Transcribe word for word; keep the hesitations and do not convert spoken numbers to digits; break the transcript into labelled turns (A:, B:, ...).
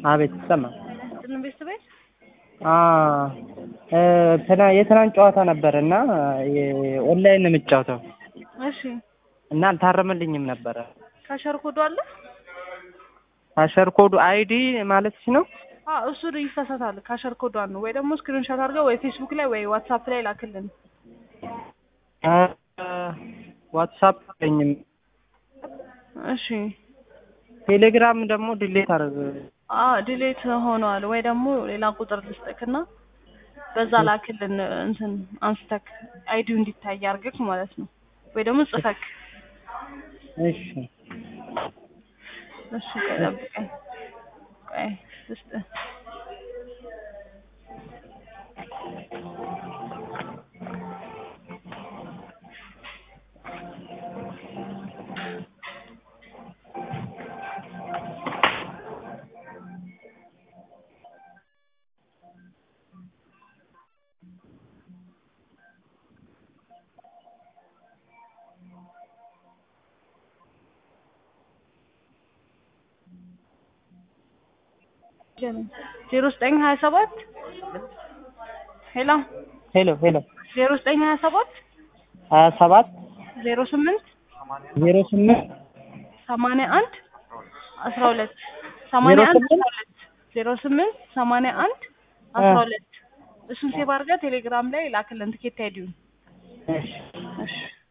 A: አቤት ሰማ
B: ጥን ቤት ቤት
A: አ እ የትናንት ጨዋታ ነበርና ኦንላይን ነው የምጫወተው።
B: እሺ
A: እና አልታረመልኝም ነበር።
B: ካሸር ኮዱ አለ?
A: ካሸር ኮዱ አይዲ ማለትሽ ነው?
B: አዎ እሱ ይፈሳታል። ካሸር ኮዱ ነው ወይ ደግሞ ስክሪንሾት አድርገው ወይ ፌስቡክ ላይ ወይ ዋትስአፕ ላይ ላክልን።
A: አ ዋትስአፕ አለኝም።
B: እሺ
A: ቴሌግራም ደግሞ ዲሌት አደረገ።
B: አ ዲሌት ሆኗል ወይ ደግሞ ሌላ ቁጥር ልስጥክና በዛ ላክልን እንትን አንስተክ አይዲው እንዲታይ አድርገክ ማለት ነው ወይ ደግሞ ጽፈክ።
A: እሺ
B: እሺ ቀጥበቀኝ ቆይ እስቲ ዜሮ ዘጠኝ ሀያ ሰባት ሄሎ
A: ሄሎ ሄሎ
B: ዜሮ ዘጠኝ ሀያ ሰባት
A: ሀያ ሰባት
B: ዜሮ ስምንት
A: ዜሮ ስምንት
B: ሰማንያ አንድ አስራ ሁለት ሰማንያ አንድ አስራ ሁለት ዜሮ ስምንት ሰማንያ አንድ አስራ ሁለት እሱን ሴቭ አድርገህ ቴሌግራም ላይ ላክልን ትኬት አይዲውን።
A: እሺ
B: እሺ